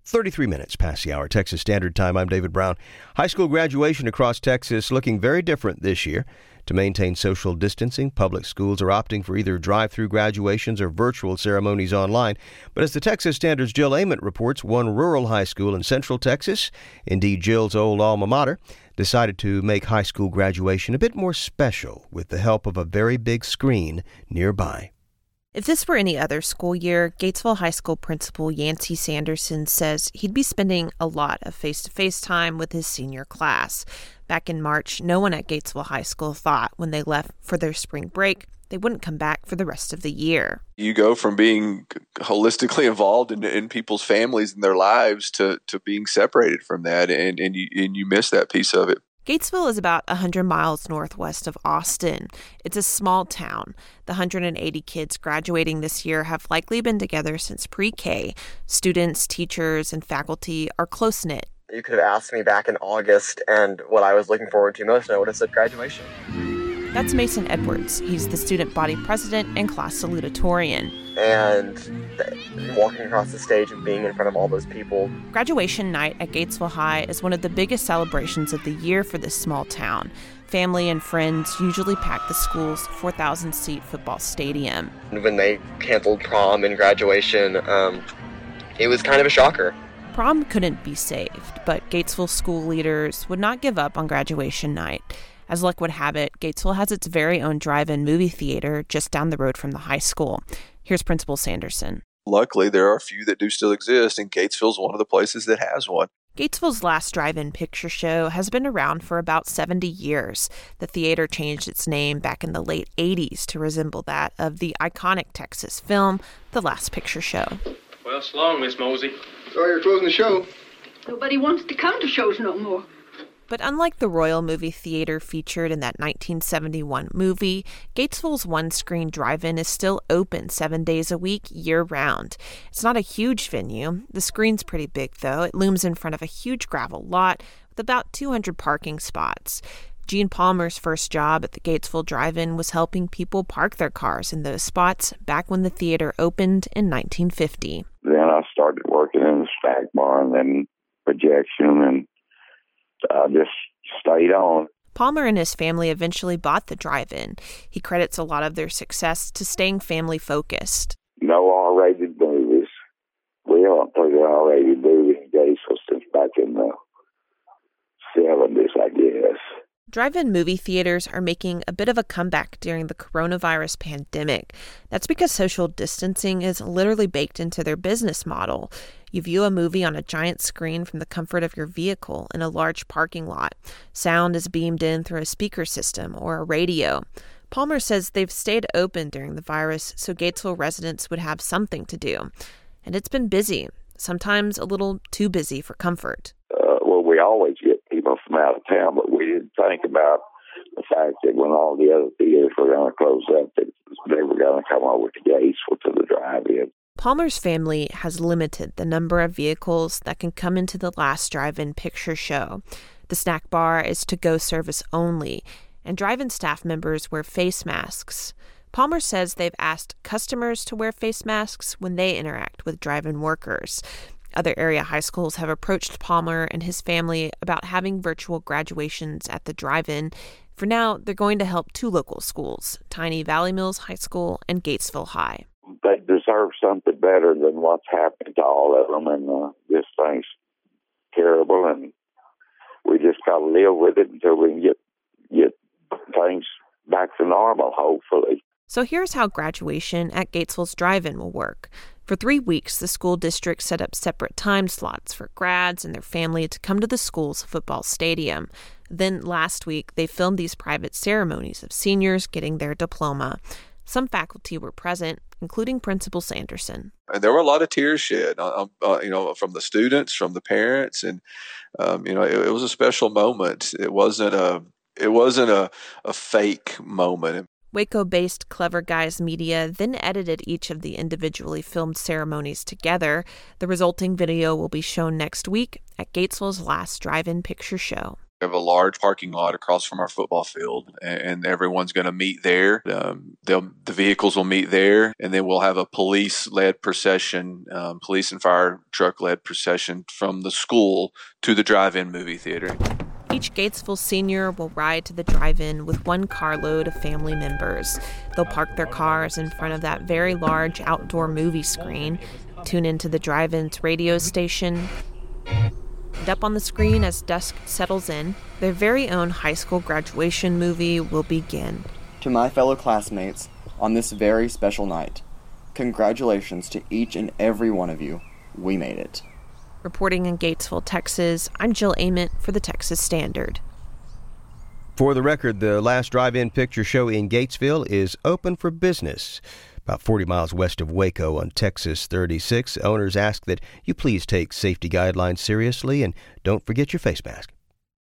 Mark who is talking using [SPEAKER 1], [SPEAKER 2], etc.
[SPEAKER 1] 33 minutes past the hour, Texas Standard Time. I'm David Brown. High school graduation across Texas looking very different this year. To maintain social distancing, public schools are opting for either drive-through graduations or virtual ceremonies online. But as the Texas Standard's Jill Ament reports, one rural high school in Central Texas, indeed Jill's old alma mater, decided to make high school graduation a bit more special with the help of a very big screen nearby.
[SPEAKER 2] If this were any other school year, Gatesville High School Principal Yancey Sanderson says he'd be spending a lot of face-to-face time with his senior class. Back in March, no one at Gatesville High School thought when they left for their spring break they wouldn't come back for the rest of the year.
[SPEAKER 3] You go from being holistically involved in people's families and their lives to being separated from that, and you miss that piece of it.
[SPEAKER 2] Gatesville is about 100 miles northwest of Austin. It's a small town. The 180 kids graduating this year have likely been together since pre-K. Students, teachers, and faculty are close-knit.
[SPEAKER 4] You could have asked me back in August, and what I was looking forward to most, I would have said graduation.
[SPEAKER 2] That's Mason Edwards. He's the student body president and class salutatorian.
[SPEAKER 4] And walking across the stage and being in front of all those people.
[SPEAKER 2] Graduation night at Gatesville High is one of the biggest celebrations of the year for this small town. Family and friends usually pack the school's 4,000-seat football stadium.
[SPEAKER 4] When they canceled prom and graduation, it was kind of a shocker.
[SPEAKER 2] Prom couldn't be saved, but Gatesville school leaders would not give up on graduation night. As luck would have it, Gatesville has its very own drive-in movie theater just down the road from the high school. Here's Principal Sanderson.
[SPEAKER 3] Luckily, there are a few that do still exist, and Gatesville's one of the places that has one.
[SPEAKER 2] Gatesville's last drive-in picture show has been around for about 70 years. The theater changed its name back in the late 80s to resemble that of the iconic Texas film, The Last Picture Show.
[SPEAKER 5] Well, so long, Miss Mosey.
[SPEAKER 6] Sorry you're closing the show.
[SPEAKER 7] Nobody wants to come to shows no more.
[SPEAKER 2] But unlike the Royal Movie Theater featured in that 1971 movie, Gatesville's one-screen drive-in is still open 7 days a week, year-round. It's not a huge venue. The screen's pretty big, though. It looms in front of a huge gravel lot with about 200 parking spots. Gene Palmer's first job at the Gatesville Drive-In was helping people park their cars in those spots back when the theater opened in 1950.
[SPEAKER 8] Then I started working in the snack bar and then projection, and I just stayed on.
[SPEAKER 2] Palmer and his family eventually bought the drive-in. He credits a lot of their success to staying family-focused.
[SPEAKER 8] No R-rated movies. We haven't put an R-rated movie in Gatesville since back in the 70s, I guess.
[SPEAKER 2] Drive-in movie theaters are making a bit of a comeback during the coronavirus pandemic. That's because social distancing is literally baked into their business model. You view a movie on a giant screen from the comfort of your vehicle in a large parking lot. Sound is beamed in through a speaker system or a radio. Palmer says they've stayed open during the virus so Gatesville residents would have something to do. And it's been busy, sometimes a little too busy for comfort.
[SPEAKER 8] We always get people from out of town, but we didn't think about the fact that when all the other theaters were going to close up, that they were going to come over to Gatesville to the drive-in.
[SPEAKER 2] Palmer's family has limited the number of vehicles that can come into the last drive-in picture show. The snack bar is to-go service only, and drive-in staff members wear face masks. Palmer says they've asked customers to wear face masks when they interact with drive-in workers. Other area high schools have approached Palmer and his family about having virtual graduations at the drive-in. For now, they're going to help two local schools, Tiny Valley Mills High School and Gatesville High.
[SPEAKER 8] They deserve something better than what's happening to all of them, and this thing's terrible, and we just got to live with it until we can get things back to normal, hopefully.
[SPEAKER 2] So here's how graduation at Gatesville's drive-in will work. For 3 weeks, the school district set up separate time slots for grads and their family to come to the school's football stadium. Then last week, they filmed these private ceremonies of seniors getting their diploma. Some faculty were present, including Principal Sanderson.
[SPEAKER 3] And there were a lot of tears shed, from the students, from the parents, and it was a special moment. It wasn't a fake moment.
[SPEAKER 2] Waco-based Clever Guys Media then edited each of the individually filmed ceremonies together. The resulting video will be shown next week at Gatesville's last drive-in picture show.
[SPEAKER 3] We have a large parking lot across from our football field, and everyone's going to meet there. The vehicles will meet there, and then we'll have a police-led procession, police and fire truck-led procession from the school to the drive-in movie theater.
[SPEAKER 2] Each Gatesville senior will ride to the drive-in with one carload of family members. They'll park their cars in front of that very large outdoor movie screen, tune into the drive-in's radio station, and up on the screen as dusk settles in, their very own high school graduation movie will begin.
[SPEAKER 6] To my fellow classmates, on this very special night, congratulations to each and every one of you. We made it.
[SPEAKER 2] Reporting in Gatesville, Texas, I'm Jill Ament for the Texas Standard.
[SPEAKER 1] For the record, the last drive-in picture show in Gatesville is open for business. About 40 miles west of Waco on Texas 36, owners ask that you please take safety guidelines seriously and don't forget your face mask.